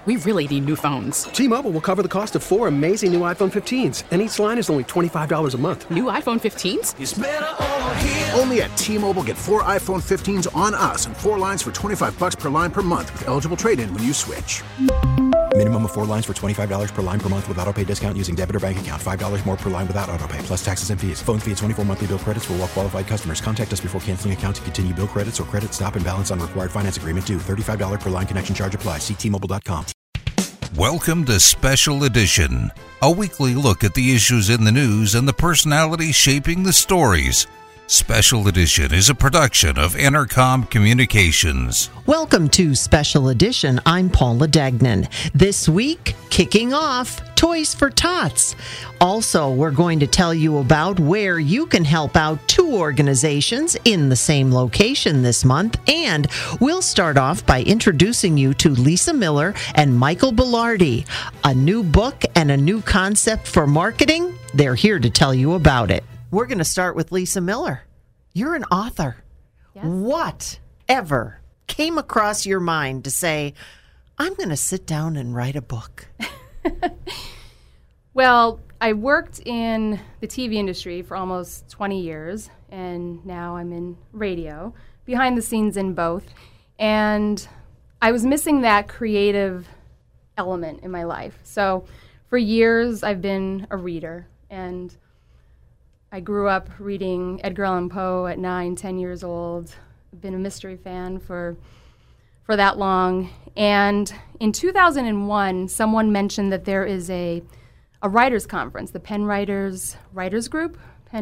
We really need new phones. T-Mobile will cover the cost of 4 amazing new iPhone 15s, and each line is only $25 a month. New iPhone 15s? It's better over here. Only at T-Mobile, get 4 iPhone 15s on us and 4 lines for $25 per line per month with eligible trade-in when you switch. Minimum of 4 lines for $25 per line per month with autopay discount using debit or bank account. $5 more per line without autopay, plus taxes and fees. Phone fee at 24 monthly bill credits for well-qualified customers. Contact us before canceling account to continue bill credits or credit stop and balance on required finance agreement due. $35 per line connection charge applies. See T-Mobile.com. Welcome to Special Edition, a weekly look at the issues in the news and the personalities shaping the stories. Special Edition is a production of Intercom Communications. Welcome to Special Edition. I'm Paula Degnan. This week, kicking off Toys for Tots. Also, we're going to tell you about where you can help out 2 organizations in the same location this month. And we'll start off by introducing you to Lisa Miller and Michael Belardi. A new book and a new concept for marketing. They're here to tell you about it. We're going to start with Lisa Miller. You're an author. Yes. What ever came across your mind to say, I'm going to sit down and write a book? Well, I worked in the TV industry for almost 20 years, and now I'm in radio, behind the scenes in both. And I was missing that creative element in my life. So for years, I've been a reader, and I grew up reading Edgar Allan Poe at 9, 10 years old. I've been a mystery fan for that long. And in 2001, someone mentioned that there is a writers' conference, the Penn Writers Group,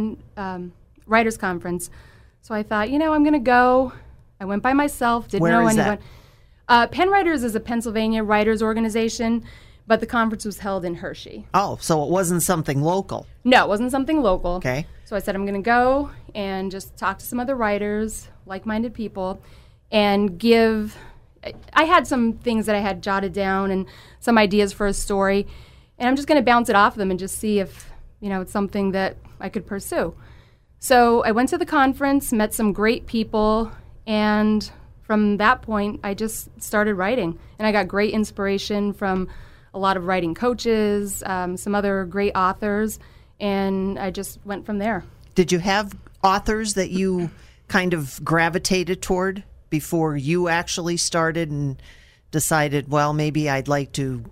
Writers' Conference. So I thought, I'm going to go. I went by myself, didn't know anyone. Penn Writers is a Pennsylvania writers organization, but the conference was held in Hershey. Oh, so it wasn't something local. No, it wasn't something local. Okay. So I said, I'm going to go and just talk to some other writers, like-minded people, and give... I had some things that I had jotted down and some ideas for a story, and I'm just going to bounce it off them and just see if, it's something that I could pursue. So I went to the conference, met some great people, and from that point, I just started writing. And I got great inspiration from a lot of writing coaches, some other great authors, and I just went from there. Did you have authors that you kind of gravitated toward before you actually started and decided, well, maybe I'd like to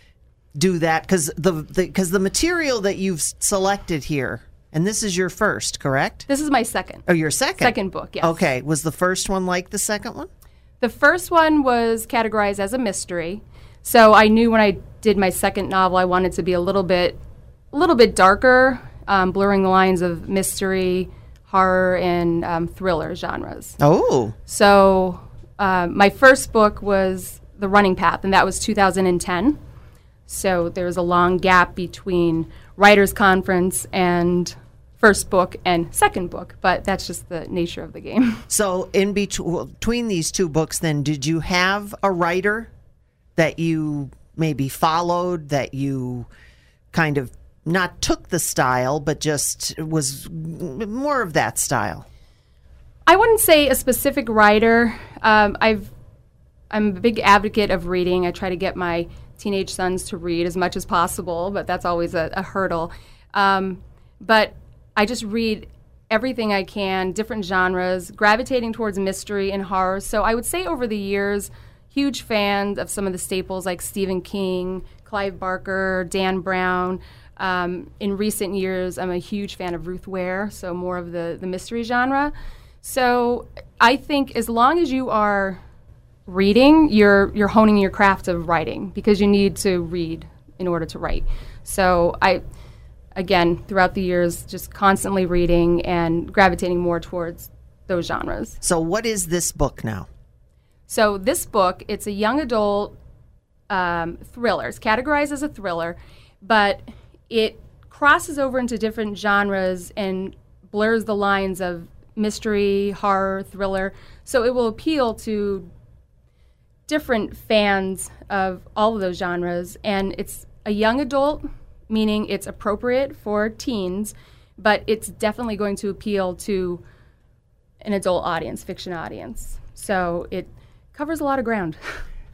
do that? Because the material that you've selected here, and this is your first, correct? This is my second. Oh, your second? Second book, yes. Okay. Was the first one like the second one? The first one was categorized as a mystery. So I knew when I did my second novel, I wanted to be a little bit darker, blurring the lines of mystery, horror, and thriller genres. Oh. So my first book was The Running Path, and that was 2010. So there was a long gap between Writers' Conference and first book and second book, but that's just the nature of the game. So in between these 2 books, then, did you have a writer that you maybe followed, that you kind of not took the style, but just was more of that style? I wouldn't say a specific writer. I'm a big advocate of reading. I try to get my teenage sons to read as much as possible, but that's always a hurdle. But I just read everything I can, different genres, gravitating towards mystery and horror. So I would say over the years, huge fan of some of the staples like Stephen King, Clive Barker, Dan Brown. In recent years, I'm a huge fan of Ruth Ware, so more of the mystery genre. So I think as long as you are reading, you're honing your craft of writing, because you need to read in order to write. So I, again, throughout the years, just constantly reading and gravitating more towards those genres. So what is this book now? So this book, it's a young adult thriller. It's categorized as a thriller, but it crosses over into different genres and blurs the lines of mystery, horror, thriller. So it will appeal to different fans of all of those genres. And it's a young adult, meaning it's appropriate for teens, but it's definitely going to appeal to an adult audience, fiction audience. So it covers a lot of ground.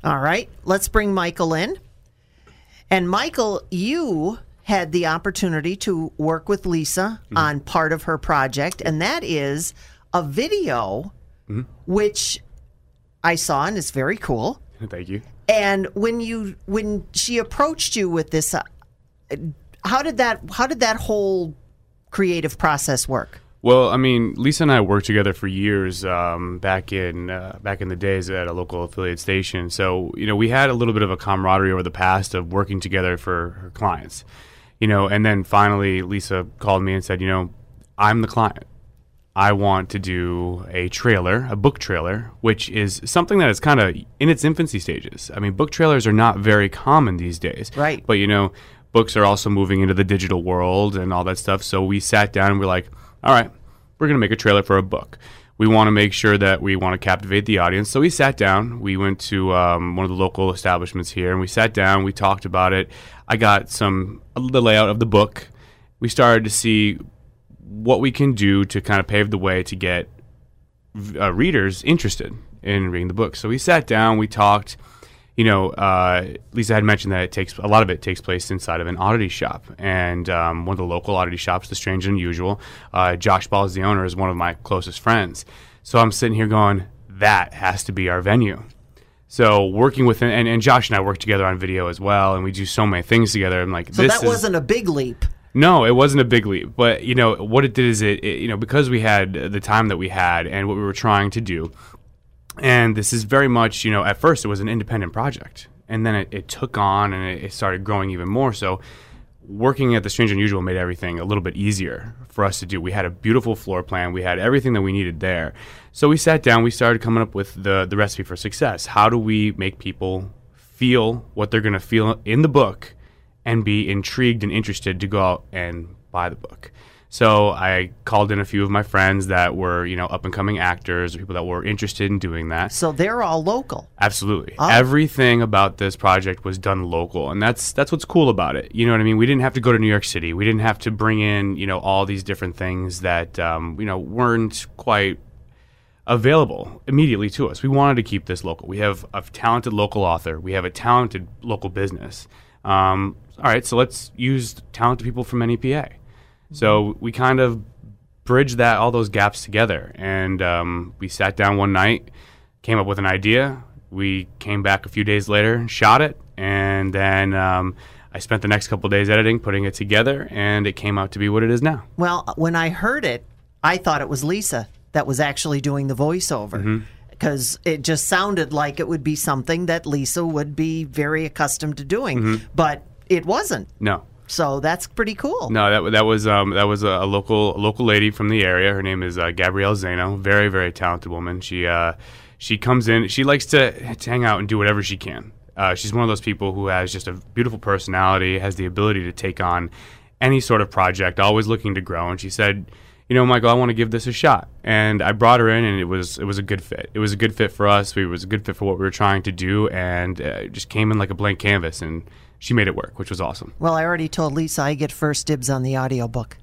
All right, let's bring Michael in. And Michael, you had the opportunity to work with Lisa on part of her project, and that is a video, which I saw and is very cool. Thank you. And when she approached you with this, how did that whole creative process work? Well, I mean, Lisa and I worked together for years back in the days at a local affiliate station. So, we had a little bit of a camaraderie over the past of working together for her clients. And then finally Lisa called me and said, I'm the client. I want to do a book trailer, which is something that is kind of in its infancy stages. I mean, book trailers are not very common these days. Right. But, books are also moving into the digital world and all that stuff. So we sat down and we're like, all right, we're going to make a trailer for a book. We want to make sure that we want to captivate the audience. So we sat down. We went to one of the local establishments here, and we sat down. We talked about it. I got the layout of the book. We started to see what we can do to kind of pave the way to get readers interested in reading the book. So we sat down. We talked. Lisa had mentioned that a lot of it takes place inside of an oddity shop, and one of the local oddity shops, The Strange and Unusual. Josh Ball is the owner, is one of my closest friends. So I'm sitting here going, that has to be our venue. So working with and Josh and I work together on video as well, and we do so many things together. I'm like, so that wasn't a big leap. No, it wasn't a big leap. But what it did is it because we had the time that we had and what we were trying to do. And this is very much, at first it was an independent project. And then it took on and it started growing even more. So working at The Strange and Unusual made everything a little bit easier for us to do. We had a beautiful floor plan. We had everything that we needed there. So we sat down. We started coming up with the recipe for success. How do we make people feel what they're going to feel in the book and be intrigued and interested to go out and buy the book? So I called in a few of my friends that were, up-and-coming actors or people that were interested in doing that. So they're all local? Absolutely. Oh. Everything about this project was done local, and that's what's cool about it. You know what I mean? We didn't have to go to New York City. We didn't have to bring in, all these different things that, weren't quite available immediately to us. We wanted to keep this local. We have a talented local author. We have a talented local business. All right, so let's use talented people from NEPA. So we kind of bridged all those gaps together, and we sat down one night, came up with an idea. We came back a few days later, shot it, and then I spent the next couple of days editing, putting it together, and it came out to be what it is now. Well, when I heard it, I thought it was Lisa that was actually doing the voiceover, because it just sounded like it would be something that Lisa would be very accustomed to doing, but it wasn't. No. So that's pretty cool. No, that was a local lady from the area. Her name is Gabrielle Zeno. Very, very talented woman. She comes in. She likes to hang out and do whatever she can. She's one of those people who has just a beautiful personality, has the ability to take on any sort of project, always looking to grow. And she said, Michael, I want to give this a shot. And I brought her in, and it was a good fit. It was a good fit for us. It was a good fit for what we were trying to do, and it just came in like a blank canvas, and she made it work, which was awesome. Well, I already told Lisa I get first dibs on the audiobook.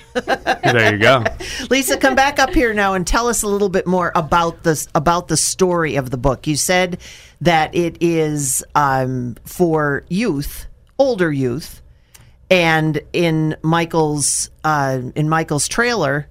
There you go. Lisa, come back up here now and tell us a little bit more about the story of the book. You said that it is for youth, older youth, and in Michael's trailer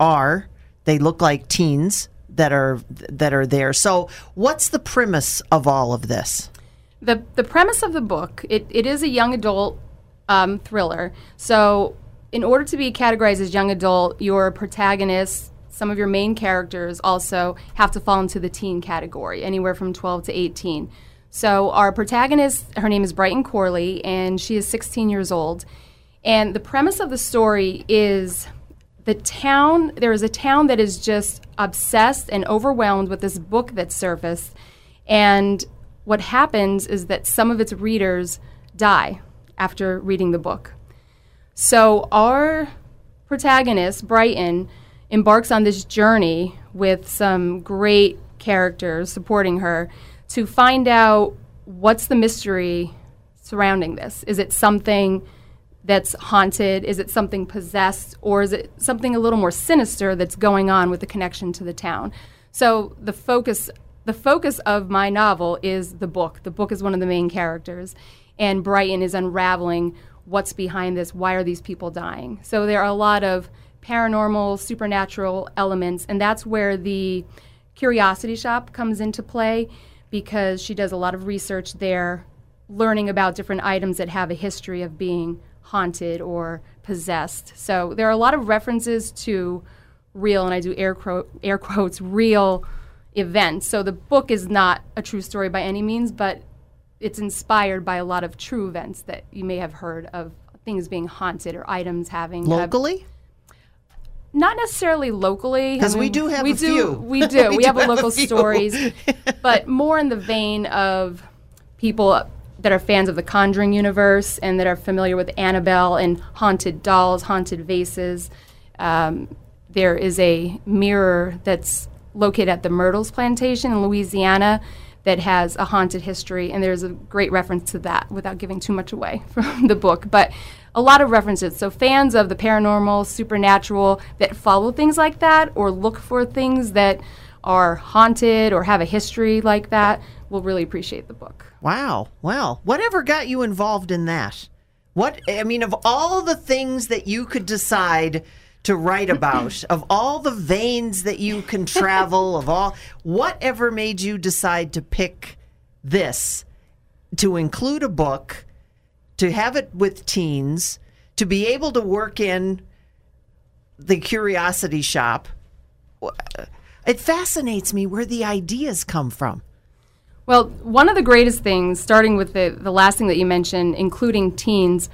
they look like teens that are there. So, what's the premise of all of this? The premise of the book, it is a young adult thriller. So in order to be categorized as young adult, your protagonists, some of your main characters also have to fall into the teen category, anywhere from 12 to 18. So our protagonist, her name is Brighton Corley, and she is 16 years old. And the premise of the story is there is a town that is just obsessed and overwhelmed with this book that surfaced. And what happens is that some of its readers die after reading the book. So our protagonist, Brighton, embarks on this journey with some great characters supporting her to find out what's the mystery surrounding this. Is it something that's haunted? Is it something possessed? Or is it something a little more sinister that's going on with the connection to the town? So the focus the focus of my novel is the book. The book is one of the main characters, and Brighton is unraveling what's behind this. Why are these people dying? So there are a lot of paranormal, supernatural elements, and that's where the Curiosity Shop comes into play, because she does a lot of research there, learning about different items that have a history of being haunted or possessed. So there are a lot of references to real, and I do air quotes, real events. So the book is not a true story by any means, but it's inspired by a lot of true events that you may have heard of, things being haunted or items having... Locally? Not necessarily locally. Because we do have a few. We do. We have local stories, but more in the vein of people that are fans of the Conjuring universe and that are familiar with Annabelle and haunted dolls, haunted vases. There is a mirror that's located at the Myrtles Plantation in Louisiana that has a haunted history, and there's a great reference to that without giving too much away from the book. But a lot of references. So fans of the paranormal, supernatural, that follow things like that or look for things that are haunted or have a history like that will really appreciate the book. Wow. Well, whatever got you involved in that? Of all the things that you could decide to write about, of all the veins that you can travel, whatever made you decide to pick this, to include a book, to have it with teens, to be able to work in the Curiosity Shop? It fascinates me where the ideas come from. Well, one of the greatest things, starting with the last thing that you mentioned, including teens,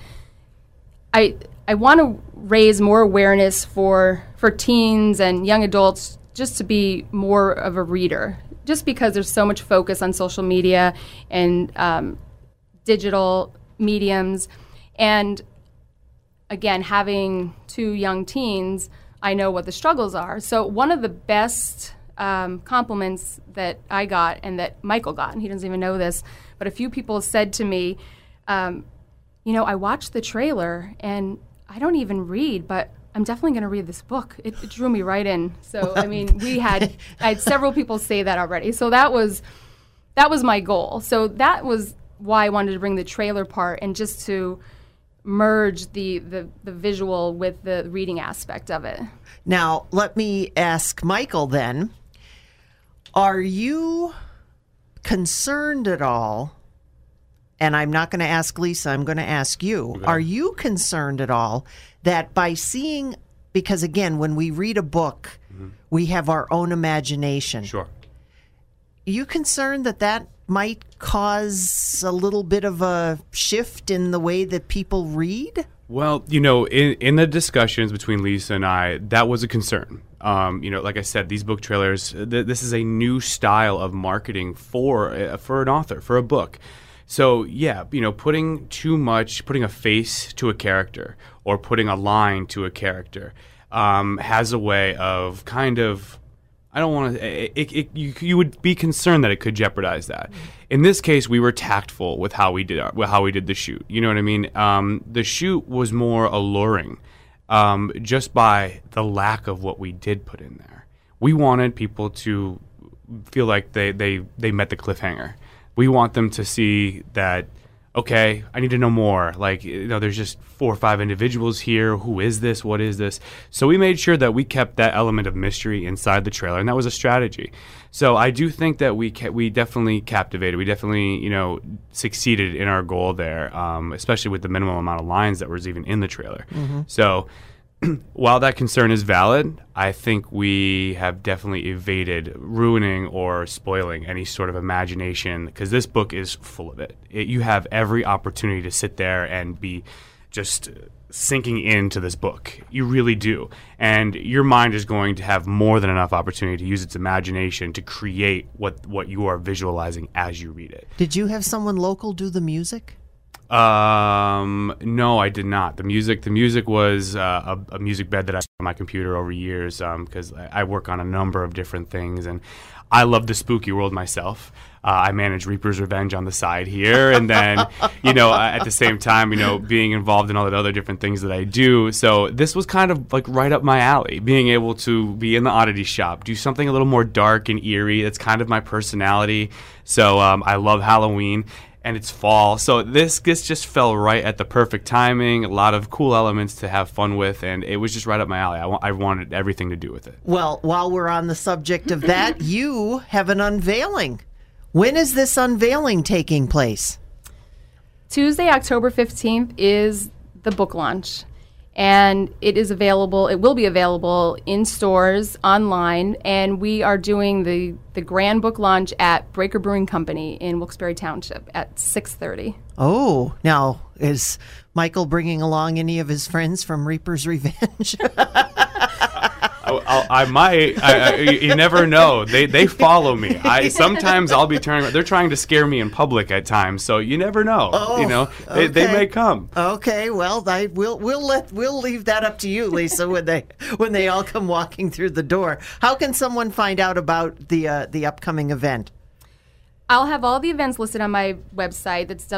I want to raise more awareness for teens and young adults just to be more of a reader, just because there's so much focus on social media and digital mediums. And again, having two young teens, I know what the struggles are. So one of the best compliments that I got and that Michael got, and he doesn't even know this, but a few people said to me, I watched the trailer and I don't even read, but I'm definitely going to read this book. It drew me right in. So, I had several people say that already. So that was my goal. So that was why I wanted to bring the trailer part and just to merge the visual with the reading aspect of it. Now, let me ask Michael then, are you concerned at all, and I'm not going to ask Lisa, I'm going to ask you, okay. Are you concerned at all that by seeing, because again, when we read a book, we have our own imagination. Sure. Are you concerned that might cause a little bit of a shift in the way that people read? Well, in the discussions between Lisa and I, that was a concern. Like I said, these book trailers, this is a new style of marketing for an author, for a book. So, yeah, putting a face to a character or putting a line to a character has a way of kind of, I don't want to, you would be concerned that it could jeopardize that. In this case, we were tactful with how we did the shoot. You know what I mean? The shoot was more alluring just by the lack of what we did put in there. We wanted people to feel like they met the cliffhanger. We want them to see that, okay, I need to know more. There's just 4 or 5 individuals here. Who is this? What is this? So we made sure that we kept that element of mystery inside the trailer, and that was a strategy. So I do think that we definitely captivated. We definitely, succeeded in our goal there, especially with the minimum amount of lines that was even in the trailer. Mm-hmm. So while that concern is valid, I think we have definitely evaded ruining or spoiling any sort of imagination, because this book is full of it. You have every opportunity to sit there and be just sinking into this book. You really do. And your mind is going to have more than enough opportunity to use its imagination to create what you are visualizing as you read it. Did you have someone local do the music? No, I did not. The music was a music bed that I put on my computer over years, because I work on a number of different things, and I love the spooky world myself. I manage Reaper's Revenge on the side here, and then, at the same time, being involved in all the other different things that I do. So this was kind of like right up my alley, being able to be in the oddity shop, do something a little more dark and eerie. That's kind of my personality. So I love Halloween, and it's fall. So this just fell right at the perfect timing, a lot of cool elements to have fun with, and it was just right up my alley. I wanted everything to do with it. Well, while we're on the subject of that, you have an unveiling. When is this unveiling taking place? Tuesday, October 15th is the book launch, and it will be available in stores, online, and we are doing the grand book launch at Breaker Brewing Company in Wilkes-Barre Township at 6:30. Oh, now is Michael bringing along any of his friends from Reaper's Revenge? I might. You never know. They follow me. Sometimes I'll be turning. They're trying to scare me in public at times, so you never know. Oh, they may come. Okay, well, we'll leave that up to you, Lisa, when they all come walking through the door. How can someone find out about the upcoming event? I'll have all the events listed on my website. That's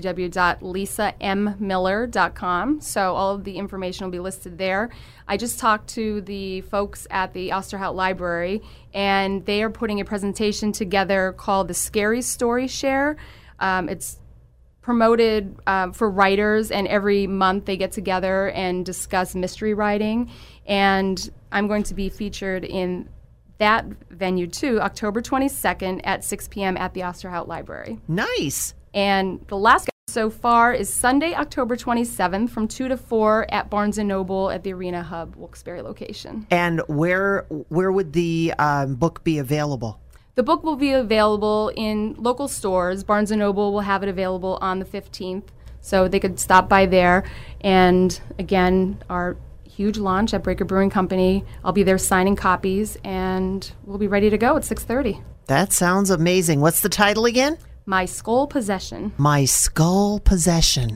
www.lisambmiller.com. So all of the information will be listed there. I just talked to the folks at the Osterhout Library, and they are putting a presentation together called the Scary Story Share. It's promoted for writers, and every month they get together and discuss mystery writing. And I'm going to be featured in that venue too, October 22nd at 6 p.m. at the Osterhout Library. Nice. And the last so far is Sunday, October 27th from 2 to 4 at Barnes & Noble at the Arena Hub Wilkes-Barre location. And where would the book be available? The book will be available in local stores. Barnes & Noble will have it available on the 15th, so they could stop by there. And again, our huge launch at Breaker Brewing Company. I'll be there signing copies, and we'll be ready to go at 6:30. That sounds amazing. What's the title again? My Skull Possession. My Skull Possession.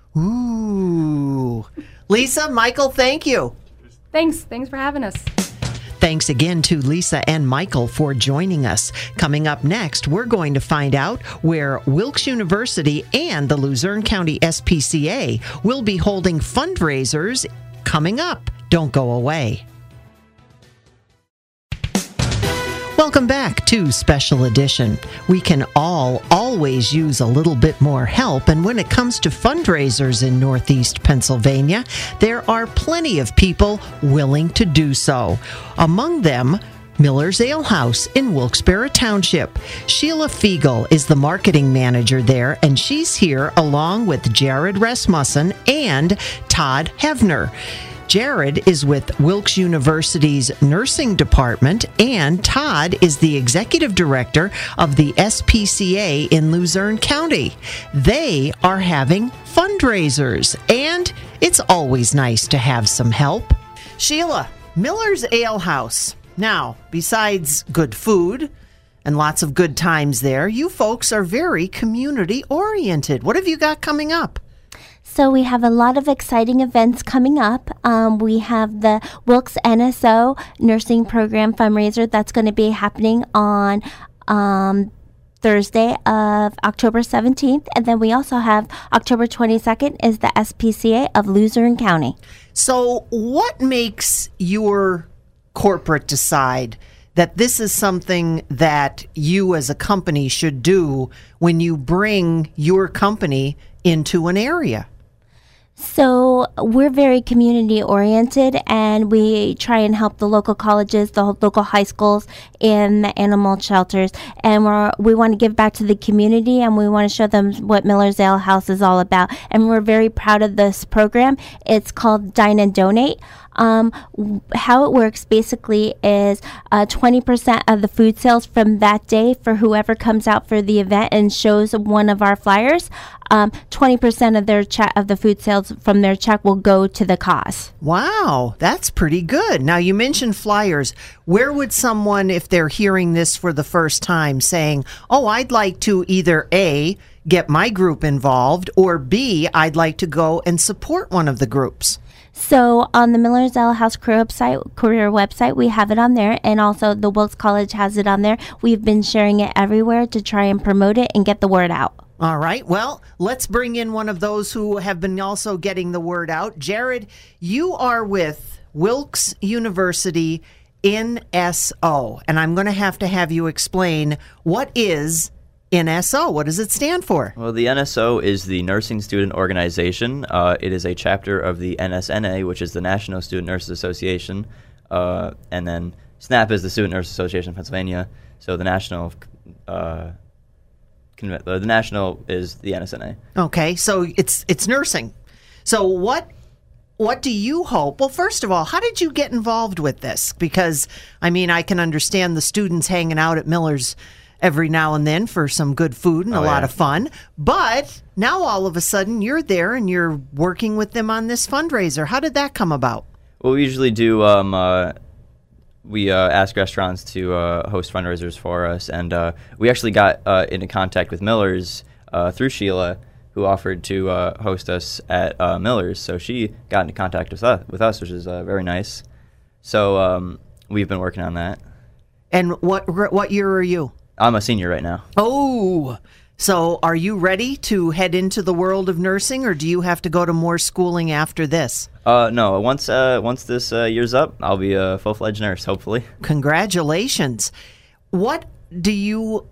Ooh. Lisa, Michael, thank you. Thanks for having us. Thanks again to Lisa and Michael for joining us. Coming up next, we're going to find out where Wilkes University and the Luzerne County SPCA will be holding fundraisers coming up. Don't go away. Welcome back to Special Edition. We can always use a little bit more help, and when it comes to fundraisers in Northeast Pennsylvania, there are plenty of people willing to do so. Among them, Miller's Ale House in Wilkes-Barre Township. Sheila Fiegel is the marketing manager there, and she's here along with Jared Rasmussen and Todd Hevner. Jared is with Wilkes University's nursing department, and Todd is the executive director of the SPCA in Luzerne County. They are having fundraisers, and it's always nice to have some help. Sheila, Miller's Ale House. Now, besides good food and lots of good times there, you folks are very community-oriented. What have you got coming up? So we have a lot of exciting events coming up. We have the Wilkes NSO Nursing Program fundraiser that's going to be happening on Thursday of October 17th. And then we also have October 22nd is the SPCA of Luzerne County. So what makes your corporate decide that this is something that you as a company should do when you bring your company into an area? So we're very community oriented, and we try and help the local colleges, the local high schools, and the animal shelters. And we want to give back to the community, and we want to show them what Miller's Ale House is all about. And we're very proud of this program. It's called Dine and Donate. How it works basically is 20% of the food sales from that day for whoever comes out for the event and shows one of our flyers. 20% of their of the food sales from their check will go to the cause. Wow, that's pretty good. Now, you mentioned flyers. Where would someone, if they're hearing this for the first time, saying, oh, I'd like to either A, get my group involved, or B, I'd like to go and support one of the groups? So on the Miller's Ale House career website, we have it on there, and also the Wilkes College has it on there. We've been sharing it everywhere to try and promote it and get the word out. All right. Well, let's bring in one of those who have been also getting the word out. Jared, you are with Wilkes University NSO, and I'm going to have you explain what is NSO. What does it stand for? Well, the NSO is the Nursing Student Organization. It is a chapter of the NSNA, which is the National Student Nurses Association, and then SNAP is the Student Nurses Association of Pennsylvania. So the national is the NSNA. Okay, so it's nursing. So what do you hope? Well, first of all, how did you get involved with this? Because, I mean, I can understand the students hanging out at Miller's every now and then for some good food and a lot of fun. But now all of a sudden you're there and you're working with them on this fundraiser. How did that come about? Well, we usually do, we ask restaurants to host fundraisers for us. And we actually got into contact with Miller's through Sheila, who offered to host us at Miller's. So she got into contact with us, which is very nice. So we've been working on that. And what year are you? I'm a senior right now. Oh, so are you ready to head into the world of nursing, or do you have to go to more schooling after this? No. Once this year's up, I'll be a full-fledged nurse, hopefully. Congratulations. What is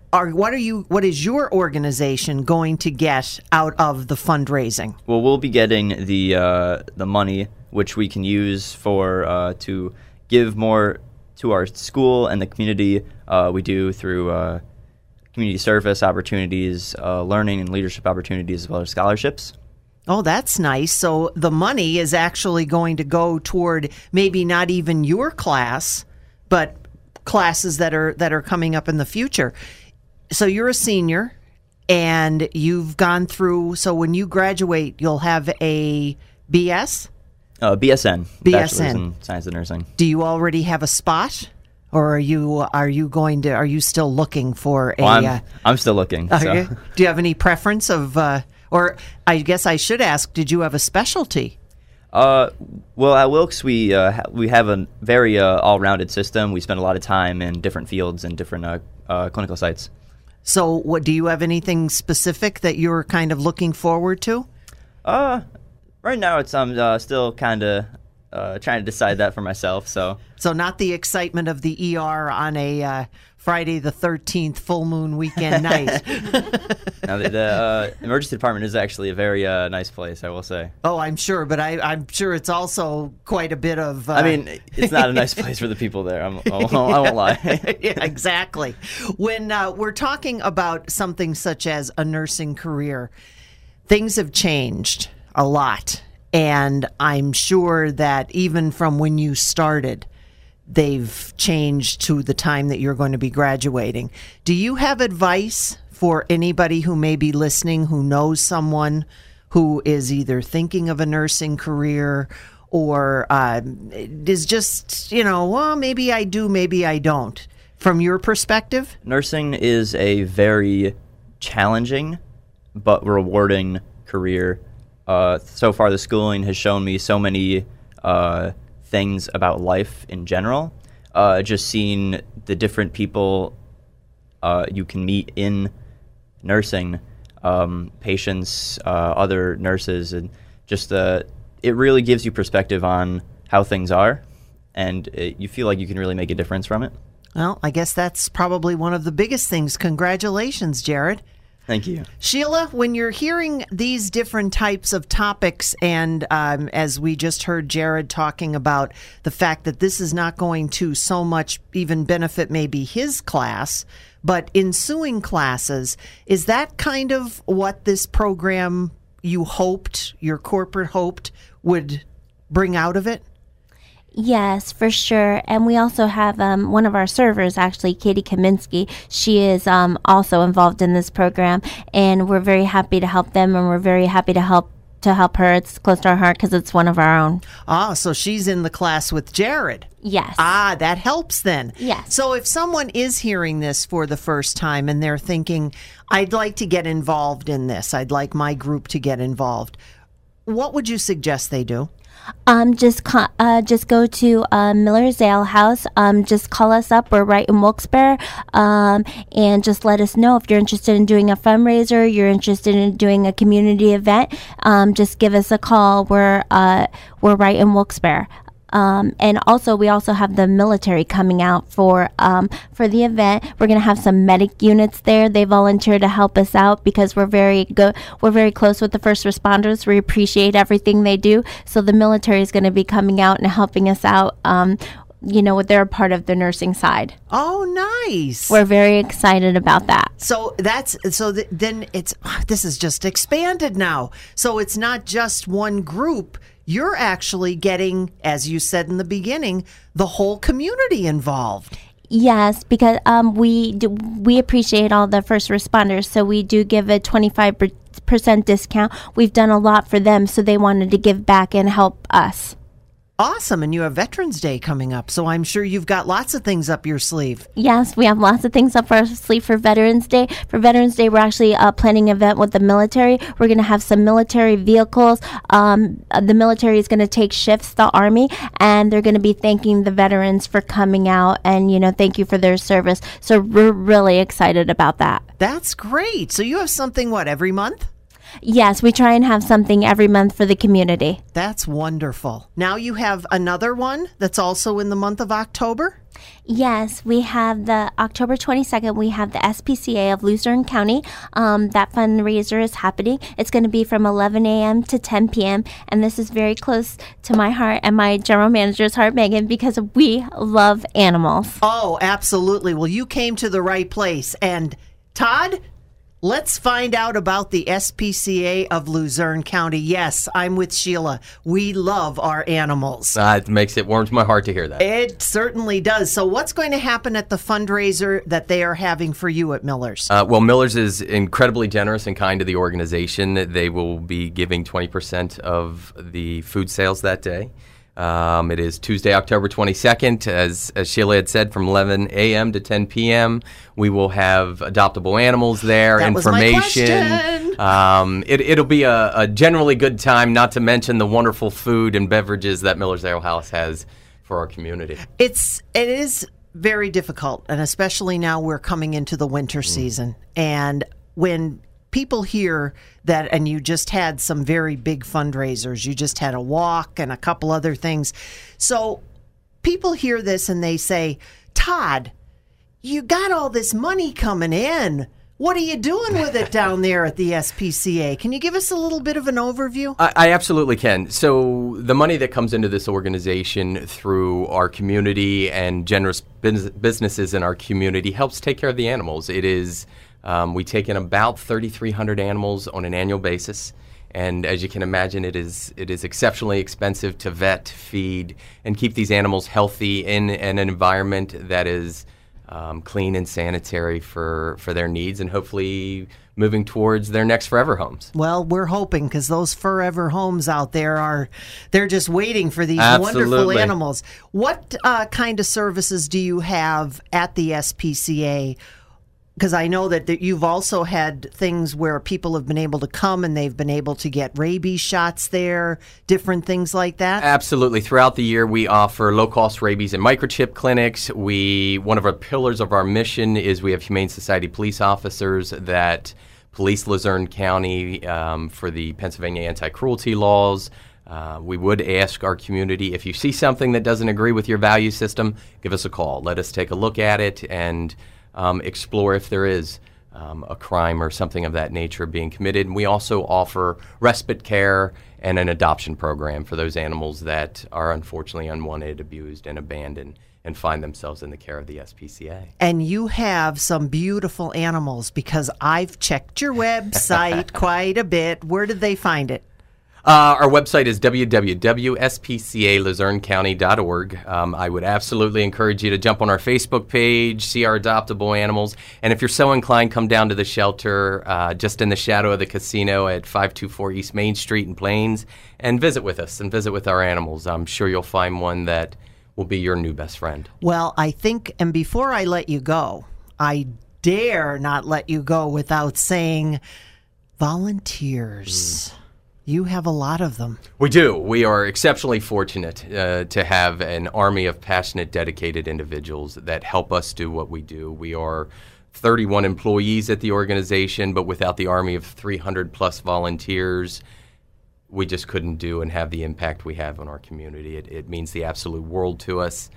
your organization going to get out of the fundraising? Well, we'll be getting the money, which we can use for to give more to our school and the community. We do through community service opportunities, learning and leadership opportunities, as well as scholarships. Oh, that's nice. So the money is actually going to go toward maybe not even your class, but classes that are coming up in the future. So you're a senior and you've gone through, so when you graduate, you'll have a BS? BSN. BSN. Bachelor's in Science of Nursing. Do you already have a spot? Or are you still looking for a... Well, I'm still looking. Okay. So. Do you have any preference of, or I guess I should ask, did you have a specialty? Well, at Wilkes, we have a very all-rounded system. We spend a lot of time in different fields and different clinical sites. So what do you have anything specific that you're kind of looking forward to? Right now, I'm still kind of trying to decide that for myself. So not the excitement of the ER on a Friday the 13th full moon weekend night. Now, the emergency department is actually a very nice place, I will say. Oh, I'm sure, but I'm sure it's also quite a bit of... I mean, it's not a nice place for the people there. I won't lie. Yeah, exactly. When we're talking about something such as a nursing career, things have changed a lot. And I'm sure that even from when you started, they've changed to the time that you're going to be graduating. Do you have advice for anybody who may be listening who knows someone who is either thinking of a nursing career or is just, well, maybe I do, maybe I don't? From your perspective? Nursing is a very challenging but rewarding career. So far, the schooling has shown me so many things about life in general. Just seeing the different people you can meet in nursing, patients, other nurses, and just it really gives you perspective on how things are, and you feel like you can really make a difference from it. Well, I guess that's probably one of the biggest things. Congratulations, Jared. Thank you. Sheila, when you're hearing these different types of topics, and as we just heard Jared talking about the fact that this is not going to so much even benefit maybe his class, but ensuing classes, is that kind of what this program you hoped, your corporate hoped, would bring out of it? Yes, for sure. And we also have one of our servers, actually, Katie Kaminsky. She is also involved in this program, and we're very happy to help them, and we're very happy to help to help her. It's close to our heart because it's one of our own. Ah, so she's in the class with Jared. Yes. Ah, that helps then. Yes. So if someone is hearing this for the first time and they're thinking, I'd like to get involved in this, I'd like my group to get involved, what would you suggest they do? Just go to Miller's Ale House. Just call us up. We're right in Wilkes-Barre, and just let us know if you're interested in doing a fundraiser. You're interested in doing a community event. Just give us a call. We're right in Wilkes-Barre. And also, we also have the military coming out for the event. We're going to have some medic units there. They volunteer to help us out because we're very good. We're very close with the first responders. We appreciate everything they do. So the military is going to be coming out and helping us out. They're a part of the nursing side. Oh, nice. We're very excited about that. So then this is just expanded now. So it's not just one group. You're actually getting, as you said in the beginning, the whole community involved. Yes, because we appreciate all the first responders, so we do give a 25% discount. We've done a lot for them, so they wanted to give back and help us. Awesome. And you have Veterans Day coming up, so I'm sure you've got lots of things up your sleeve. Yes, we have lots of things up our sleeve for Veterans Day. For Veterans Day, we're actually planning an event with the military. We're going to have some military vehicles. The military is going to take shifts, the Army, and they're going to be thanking the veterans for coming out and, thank you for their service. So we're really excited about that. That's great. So you have something, every month? Yes, we try and have something every month for the community. That's wonderful. Now you have another one that's also in the month of October? Yes, we have the October 22nd, we have the SPCA of Luzerne County. That fundraiser is happening. It's going to be from 11 a.m. to 10 p.m. And this is very close to my heart and my general manager's heart, Megan, because we love animals. Oh, absolutely. Well, you came to the right place. And Todd, let's find out about the SPCA of Luzerne County. Yes, I'm with Sheila. We love our animals. It warms my heart to hear that. It certainly does. So what's going to happen at the fundraiser that they are having for you at Miller's? Well, Miller's is incredibly generous and kind to the organization. They will be giving 20% of the food sales that day. It is Tuesday, October 22nd, as Sheila had said, from 11 a.m. to 10 p.m. We will have adoptable animals there, that information. Was my question. It'll be a generally good time, not to mention the wonderful food and beverages that Miller's Ale House has for our community. It is very difficult, and especially now we're coming into the winter season. And when people hear that, and you just had some very big fundraisers, you just had a walk and a couple other things. So people hear this and they say, Todd, you got all this money coming in. What are you doing with it down there at the SPCA? Can you give us a little bit of an overview? I absolutely can. So the money that comes into this organization through our community and generous businesses in our community helps take care of the animals. It is we take in about 3,300 animals on an annual basis, and as you can imagine, it is exceptionally expensive to vet, feed, and keep these animals healthy in an environment that is clean and sanitary for their needs, and hopefully moving towards their next forever homes. Well, we're hoping, because those forever homes out there they're just waiting for these Absolutely. Wonderful animals. What kind of services do you have at the SPCA? Because I know that you've also had things where people have been able to come and they've been able to get rabies shots there, different things like that. Absolutely. Throughout the year, we offer low-cost rabies and microchip clinics. One of our pillars of our mission is we have Humane Society police officers that police Luzerne County for the Pennsylvania anti-cruelty laws. We would ask our community, if you see something that doesn't agree with your value system, give us a call. Let us take a look at it and explore if there is a crime or something of that nature being committed. And we also offer respite care and an adoption program for those animals that are unfortunately unwanted, abused, and abandoned and find themselves in the care of the SPCA. And you have some beautiful animals, because I've checked your website quite a bit. Where did they find it? Our website is www.spcaluzernecounty.org. I would absolutely encourage you to jump on our Facebook page, see our adoptable animals, and if you're so inclined, come down to the shelter just in the shadow of the casino at 524 East Main Street in Plains and visit with us and visit with our animals. I'm sure you'll find one that will be your new best friend. Well, I think, and before I let you go, I dare not let you go without saying volunteers. You have a lot of them. We do. We are exceptionally fortunate to have an army of passionate, dedicated individuals that help us do what we do. We are 31 employees at the organization, but without the army of 300 plus volunteers, we just couldn't do and have the impact we have on our community. It means the absolute world to us.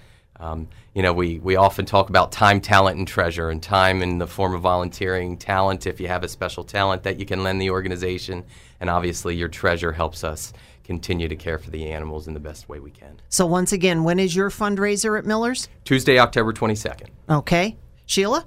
We often talk about time, talent, and treasure, and time in the form of volunteering, talent if you have a special talent that you can lend the organization, and obviously your treasure helps us continue to care for the animals in the best way we can. So once again, when is your fundraiser at Miller's? Tuesday, October 22nd. Okay. Sheila?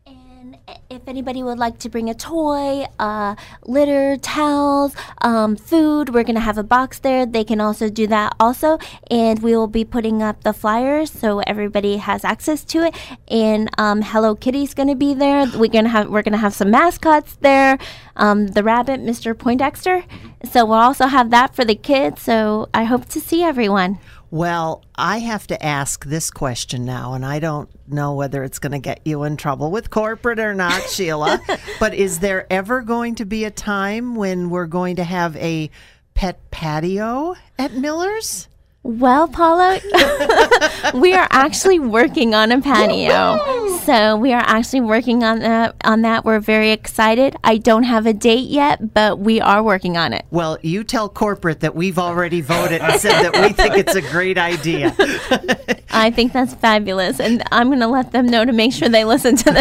If anybody would like to bring a toy, litter, towels, food, we're going to have a box there. They can also do that also. And we will be putting up the flyers so everybody has access to it. And Hello Kitty's going to be there. We're going to have some mascots there. The rabbit, Mr. Poindexter. So we'll also have that for the kids. So I hope to see everyone. Well, I have to ask this question now, and I don't know whether it's going to get you in trouble with corporate or not, Sheila, but is there ever going to be a time when we're going to have a pet patio at Miller's? Well, Paula, we are actually working on a patio. So we are actually working on that. We're very excited. I don't have a date yet, but we are working on it. Well, you tell corporate that we've already voted and said that we think it's a great idea. I think that's fabulous, and I'm going to let them know to make sure they listen to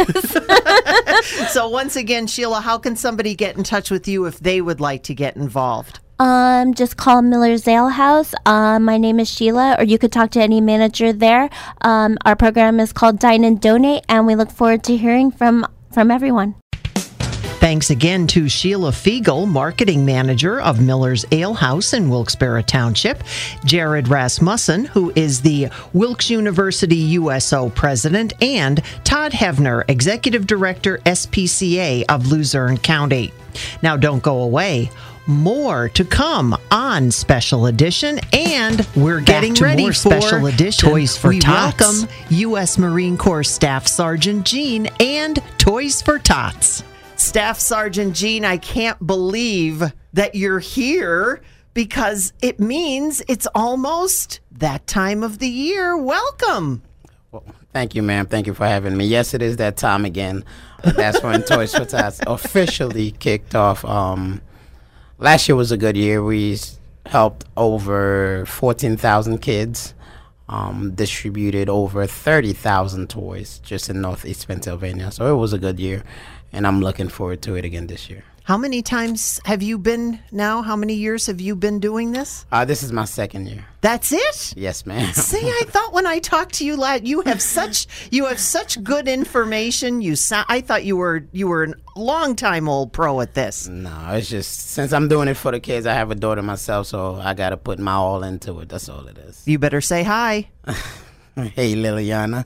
this. So once again, Sheila, how can somebody get in touch with you if they would like to get involved? Just call Miller's Ale House. My name is Sheila, or you could talk to any manager there. Our program is called Dine and Donate, and we look forward to hearing from everyone. Thanks again to Sheila Fiegel, Marketing Manager of Miller's Ale House in Wilkes-Barre Township, Jared Rasmussen, who is the Wilkes University USO President, and Todd Hevner, Executive Director, SPCA of Luzerne County. Now, don't go away. More to come on Special Edition, and we're getting ready for Special Edition Toys for Tots. Welcome U.S. Marine Corps Staff Sergeant Gene and Toys for Tots. Staff Sergeant Gene, I can't believe that you're here because it means it's almost that time of the year. Welcome. Well, thank you, ma'am. Thank you for having me. Yes, it is that time again. That's when Toys for Tots officially kicked off. Last year was a good year. We helped over 14,000 kids, distributed over 30,000 toys just in Northeast Pennsylvania. So it was a good year, and I'm looking forward to it again this year. How many times have you been now? How many years have you been doing this? This is my second year. That's it? Yes, ma'am. See, I thought when I talked to you last, you have such good information. I thought you were a long time old pro at this. No, it's just since I'm doing it for the kids, I have a daughter myself, so I got to put my all into it. That's all it is. You better say hi. Hey, Liliana.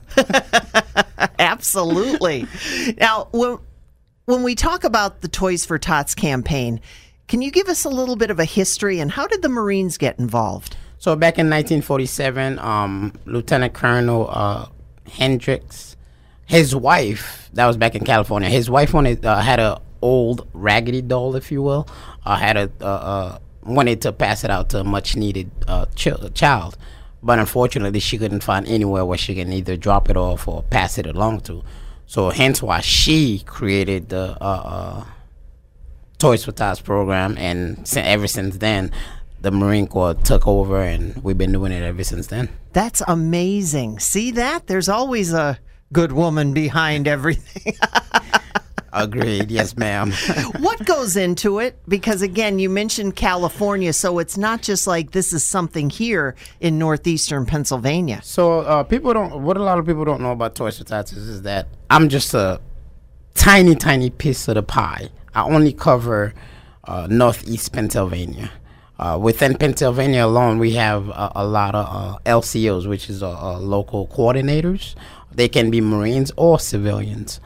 Absolutely. Now, when we talk about the Toys for Tots campaign, can you give us a little bit of a history and how did the Marines get involved? So back in 1947, Lieutenant Colonel Hendricks, his wife, that was back in California, his wife had an old raggedy doll, if you will, wanted to pass it out to a much-needed child. But unfortunately, she couldn't find anywhere where she can either drop it off or pass it along to. So hence why she created the Toys for Tots program, and ever since then, the Marine Corps took over, and we've been doing it ever since then. That's amazing. See that? There's always a good woman behind everything. Agreed. Yes, ma'am. What goes into it? Because, again, you mentioned California, so it's not just like this is something here in northeastern Pennsylvania. So what a lot of people don't know about Toys for Tots is that I'm just a tiny, tiny piece of the pie. I only cover northeast Pennsylvania. Within Pennsylvania alone, we have a lot of LCOs, which is local coordinators. They can be Marines or civilians.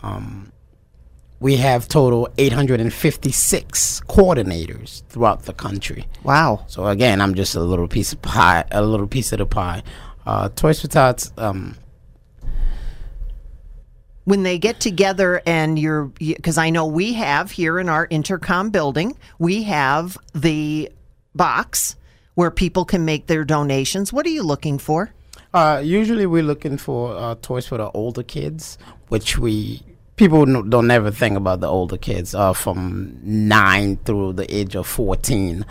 We have total 856 coordinators throughout the country. Wow. So again, I'm just a little piece of pie, a little piece of the pie. Toys for Tots, when they get together and because I know we have here in our Intercom building, we have the box where people can make their donations. What are you looking for? Usually we're looking for toys for the older kids, which people don't never think about the older kids from 9 through the age of 14.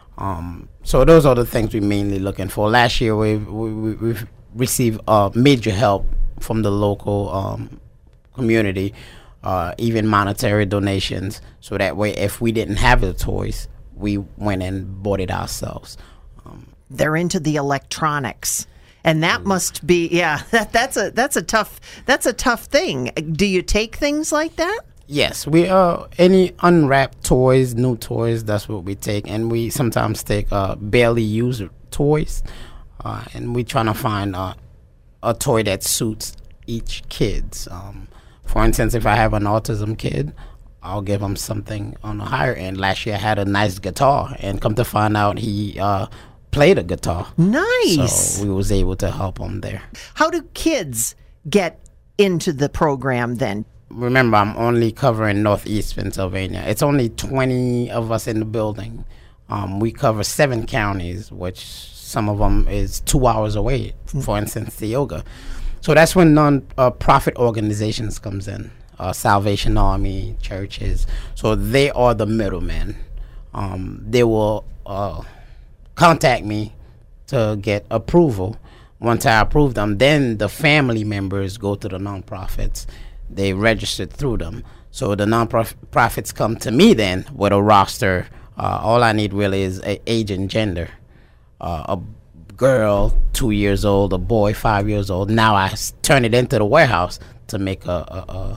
So those are the things we're mainly looking for. Last year we've received major help from the local community, even monetary donations. So that way, if we didn't have the toys, we went and bought it ourselves. They're into the electronics. And that must be, that's a tough thing. Do you take things like that? Yes, we any unwrapped toys, new toys, that's what we take, and we sometimes take barely used toys, and we trying to find a toy that suits each kid's. For instance, if I have an autism kid, I'll give him something on the higher end. Last year I had a nice guitar, and come to find out he played a guitar. Nice. So we was able to help him there. How do kids get into the program then? Remember, I'm only covering Northeast Pennsylvania. It's only 20 of us in the building. We cover 7 counties, which some of them is 2 hours away. For instance, Tioga. So that's when non-profit organizations comes in. Salvation Army, churches. So they are the middlemen. They will contact me to get approval. Once I approve them, then the family members go to the nonprofits. They register through them. So the nonprofits come to me then with a roster. All I need really is age and gender. A girl 2 years old, a boy 5 years old. Now I turn it into the warehouse to make a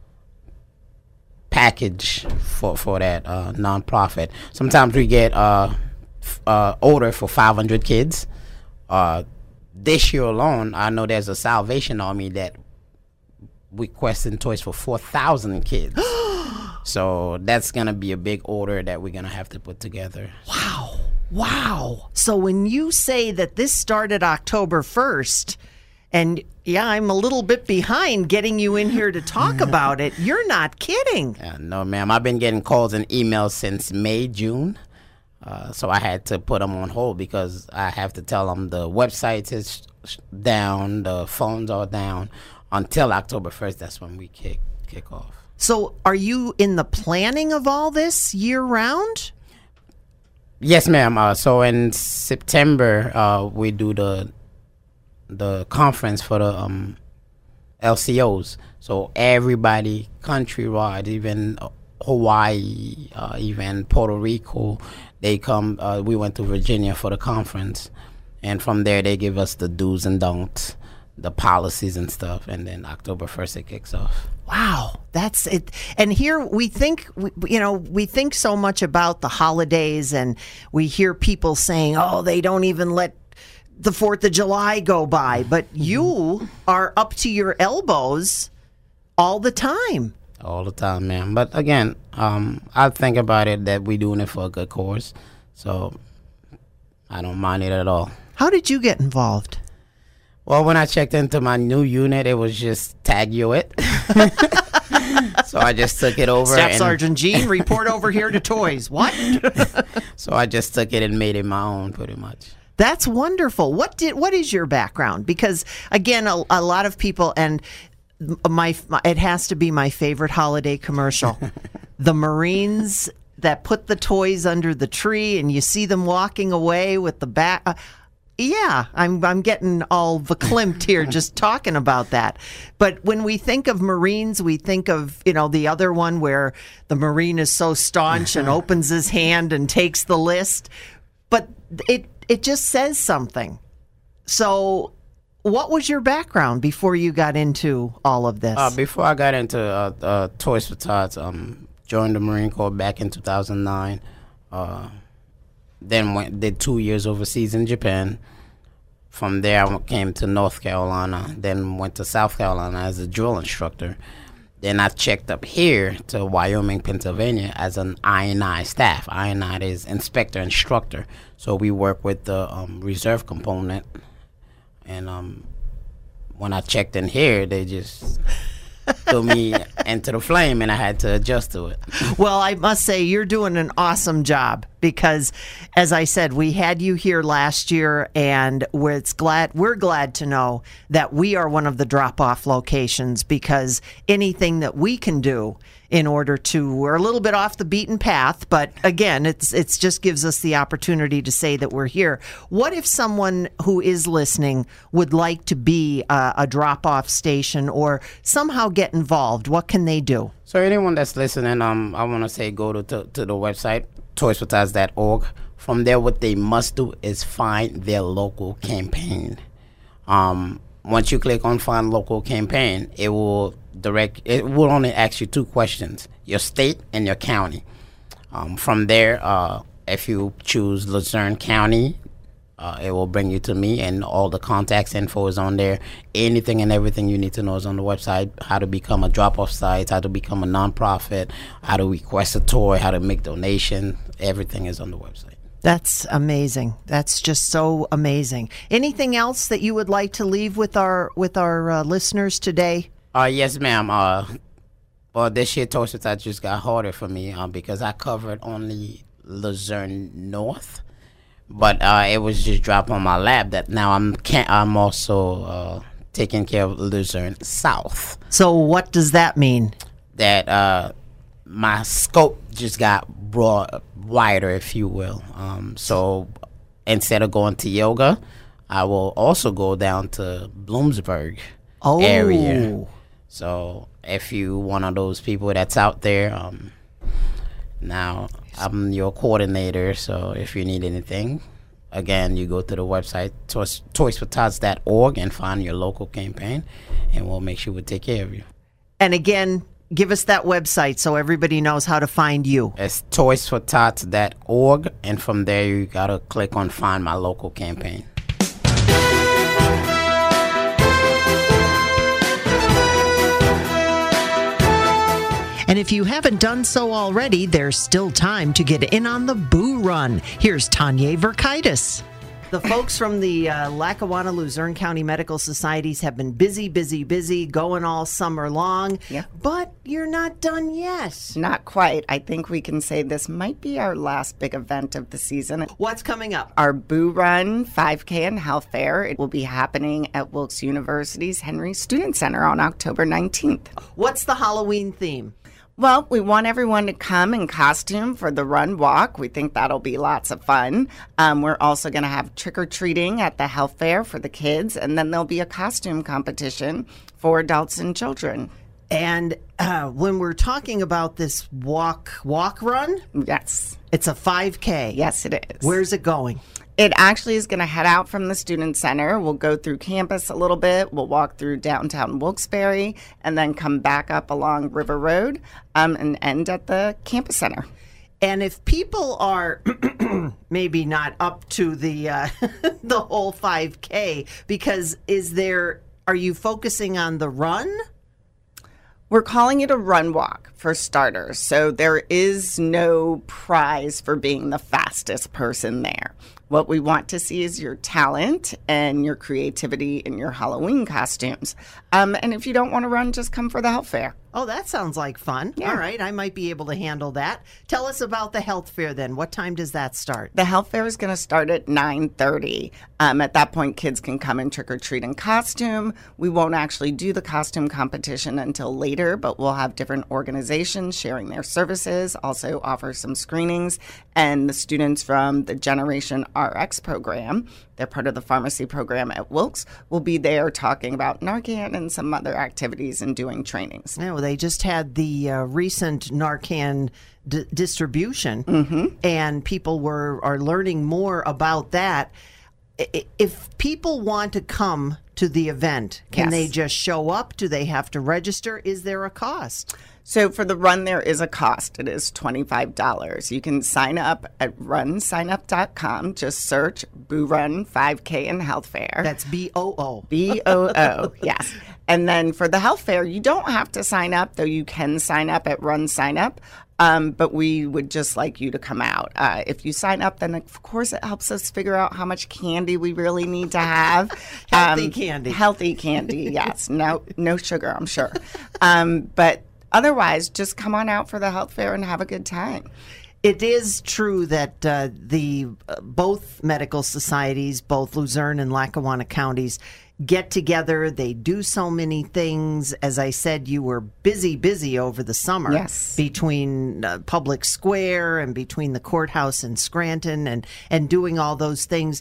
package for that nonprofit. Sometimes we get order for 500 kids. This year alone, I know there's a Salvation Army that requesting toys for 4,000 kids. So that's gonna be a big order that we're gonna have to put together. Wow. So when you say that this started October 1st, and I'm a little bit behind getting you in here to talk about it, you're not kidding. No, ma'am. I've been getting calls and emails since May, June. So I had to put them on hold because I have to tell them the website is down, the phones are down. Until October 1st, that's when we kick off. So are you in the planning of all this year round? Yes, ma'am. So in September, we do the conference for the LCOs. So everybody countrywide, even Hawaii, even Puerto Rico, they come. We went to Virginia for the conference, and from there they give us the do's and don'ts, the policies and stuff, and then October 1st it kicks off. Wow, that's it. And here we think, we think so much about the holidays, and we hear people saying, "Oh, they don't even let the 4th of July go by," but you are up to your elbows all the time. All the time, man. But again, I think about it that we're doing it for a good cause, so I don't mind it at all. How did you get involved? Well, when I checked into my new unit, it was just tag you it. So I just took it over. Staff Sergeant Gene, report over here to toys. What? So I just took it and made it my own, pretty much. That's wonderful. What is your background? Because again, a lot of people, and it has to be my favorite holiday commercial. The Marines that put the toys under the tree, and you see them walking away with the back. Yeah, I'm getting all verklempt here just talking about that. But when we think of Marines, we think of, the other one where the Marine is so staunch and opens his hand and takes the list. But it just says something. So what was your background before you got into all of this? Before I got into Toys for Tots, joined the Marine Corps back in 2009. then did 2 years overseas in Japan. From there, I came to North Carolina, then went to South Carolina as a drill instructor. Then I checked up here to Wyoming, Pennsylvania as an I&I staff. I&I is inspector instructor. So we work with the reserve component. And when I checked in here, they just threw me into the flame, and I had to adjust to it. Well, I must say you're doing an awesome job because, as I said, we had you here last year, and we're glad to know that we are one of the drop-off locations, because anything that we can do in order to, we're a little bit off the beaten path, but again, it's just gives us the opportunity to say that we're here. What if someone who is listening would like to be a drop-off station or somehow get involved? What can they do? So anyone that's listening, I want to say go to the website, toysfortots.org. From there, what they must do is find their local campaign. Once you click on Find Local Campaign, it will only ask you 2 questions, your state and your county. From there, if you choose Luzerne County, it will bring you to me, and all the contacts info is on there. Anything and everything you need to know is on the website. How to become a drop-off site, how to become a nonprofit, how to request a toy, how to make donation. Everything is on the website. That's amazing. That's just so amazing. Anything else that you would like to leave with our listeners today? Yes, ma'am. Well, this year Toys for Tots just got harder for me because I covered only Luzerne North, but it was just dropped on my lap that now I'm also taking care of Luzerne South. So what does that mean? That my scope just got broad, wider, if you will. So instead of going to yoga, I will also go down to Bloomsburg area. So if you one of those people that's out there, now I'm your coordinator. So if you need anything, again, you go to the website toysfortots.org and find your local campaign, and we'll make sure we take care of you. And again, give us that website so everybody knows how to find you. It's toysfortots.org, and from there you gotta click on Find My Local Campaign. And if you haven't done so already, there's still time to get in on the Boo Run. Here's Tanya Verkaitis. The folks from the Lackawanna Luzerne County Medical Societies have been busy, going all summer long. Yeah. But you're not done yet. Not quite. I think we can say this might be our last big event of the season. What's coming up? Our Boo Run 5K and Health Fair. It will be happening at Wilkes University's Henry Student Center on October 19th. What's the Halloween theme? Well, we want everyone to come in costume for the run walk. We think that'll be lots of fun. We're also going to have trick-or-treating at the health fair for the kids, and then there'll be a costume competition for adults and children. And when we're talking about this walk run? Yes. It's a 5K. Yes, it is. Where's it going? It actually is going to head out from the Student Center. We'll go through campus a little bit. We'll walk through downtown Wilkes-Barre and then come back up along River Road and end at the campus center. And if people are maybe not up to the the whole 5K, because are you focusing on the run? We're calling it a run walk for starters. So there is no prize for being the fastest person there. What we want to see is your talent and your creativity in your Halloween costumes. And if you don't want to run, just come for the health fair. Oh, that sounds like fun. Yeah. All right, I might be able to handle that. Tell us about the health fair then. What time does that start? The health fair is going to start at 9:30. At that point, kids can come and trick-or-treat in costume. We won't actually do the costume competition until later, but we'll have different organizations sharing their services, also offer some screenings, and the students from the Generation RX program, they're part of the pharmacy program at Wilkes, will be there talking about Narcan and some other activities and doing trainings. No, they just had the recent Narcan distribution, and people are learning more about that. if people want to come to the event, can Yes. they just show up? Do they have to register? Is there a cost? So for the run, there is a cost. It is $25. You can sign up at runsignup.com. Just search Boo Run 5K and Health Fair. That's BOO. BOO, yes. And then for the health fair, you don't have to sign up, though you can sign up at Run Sign Up. But we would just like you to come out. If you sign up, then of course it helps us figure out how much candy we really need to have. Healthy candy. Healthy candy, yes. No sugar, I'm sure. But otherwise, just come on out for the health fair and have a good time. It is true that both medical societies, both Luzerne and Lackawanna counties, get together. They do so many things. As I said, you were busy over the summer. Yes. Between Public Square and between the courthouse in Scranton and doing all those things.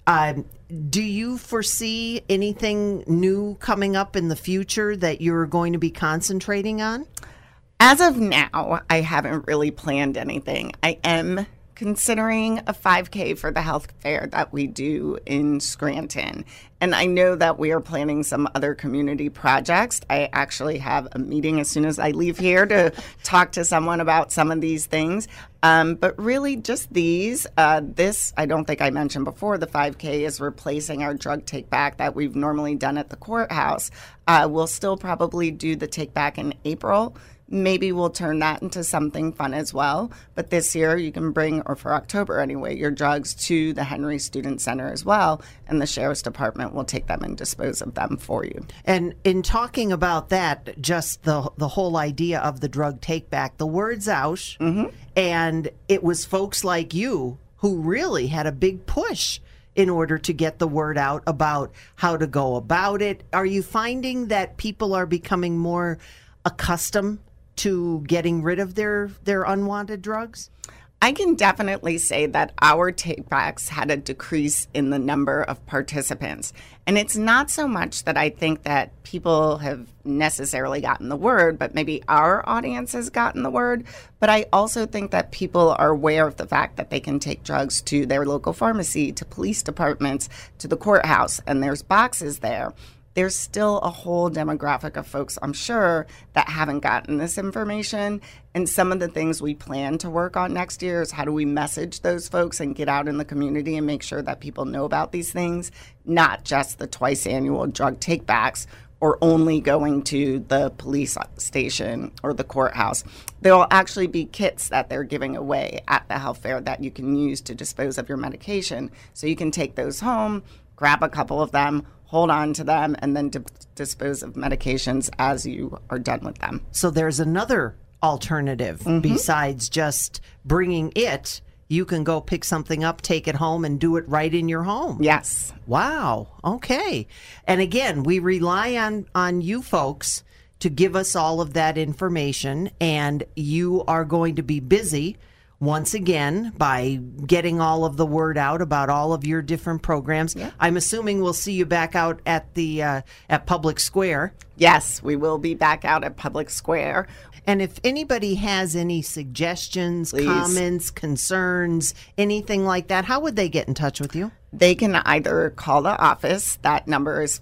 Do you foresee anything new coming up in the future that you're going to be concentrating on? As of now, I haven't really planned anything. I am considering a 5K for the health fair that we do in Scranton. And I know that we are planning some other community projects. I actually have a meeting as soon as I leave here to talk to someone about some of these things. But really just these. This, I don't think I mentioned before, the 5K is replacing our drug take back that we've normally done at the courthouse. We'll still probably do the take back in April. Maybe we'll turn that into something fun as well. But this year you can bring, or for October anyway, your drugs to the Henry Student Center as well. And the Sheriff's Department will take them and dispose of them for you. And in talking about that, just the whole idea of the drug take back, the word's out. Mm-hmm. And it was folks like you who really had a big push in order to get the word out about how to go about it. Are you finding that people are becoming more accustomed to getting rid of their unwanted drugs? I can definitely say that our takebacks had a decrease in the number of participants. And it's not so much that I think that people have necessarily gotten the word, but maybe our audience has gotten the word. But I also think that people are aware of the fact that they can take drugs to their local pharmacy, to police departments, to the courthouse, and there's boxes there. There's still a whole demographic of folks, I'm sure, that haven't gotten this information. And some of the things we plan to work on next year is how do we message those folks and get out in the community and make sure that people know about these things, not just the twice annual drug takebacks or only going to the police station or the courthouse. There will actually be kits that they're giving away at the health fair that you can use to dispose of your medication. So you can take those home, grab a couple of them, hold on to them, and then dispose of medications as you are done with them. So there's another alternative besides just bringing it. You can go pick something up, take it home, and do it right in your home. Yes. Wow. Okay. And again, we rely on you folks to give us all of that information, and you are going to be busy once again by getting all of the word out about all of your different programs. Yeah. I'm assuming we'll see you back out at the at Public Square. Yes, we will be back out at Public Square. And if anybody has any suggestions, Please. comments, concerns, anything like that, how would they get in touch with you? They can either call the office, that number is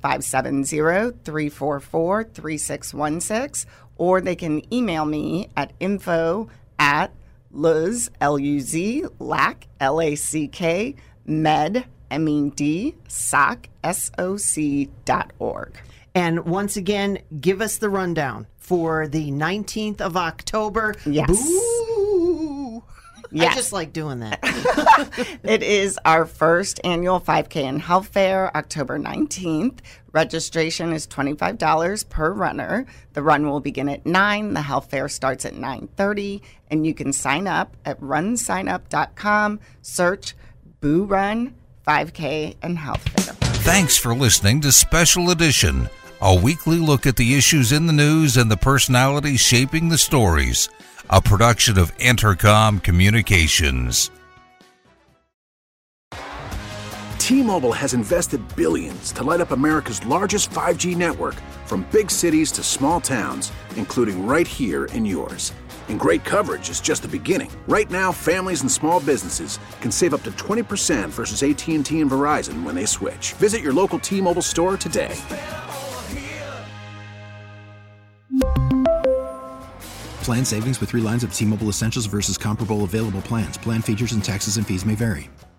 570-344-3616, or they can email me at info@Luz, L-U-Z, LAC, L-A-C-K, med, M-E-D, SOC, SOC.org. And once again, give us the rundown for the 19th of October. Yes. Boo! Yes. I just like doing that. It is our first annual 5K and Health Fair, October 19th. Registration is $25 per runner. The run will begin at 9. The health fair starts at 9:30. And you can sign up at runsignup.com. Search Boo Run 5K and Health Fair. Thanks for listening to Special Edition, a weekly look at the issues in the news and the personalities shaping the stories. A production of Entercom Communications. T-Mobile has invested billions to light up America's largest 5G network, from big cities to small towns, including right here in yours. And great coverage is just the beginning. Right now, families and small businesses can save up to 20% versus AT&T and Verizon when they switch. Visit your local T-Mobile store today. Plan savings with 3 lines of T-Mobile Essentials versus comparable available plans. Plan features and taxes and fees may vary.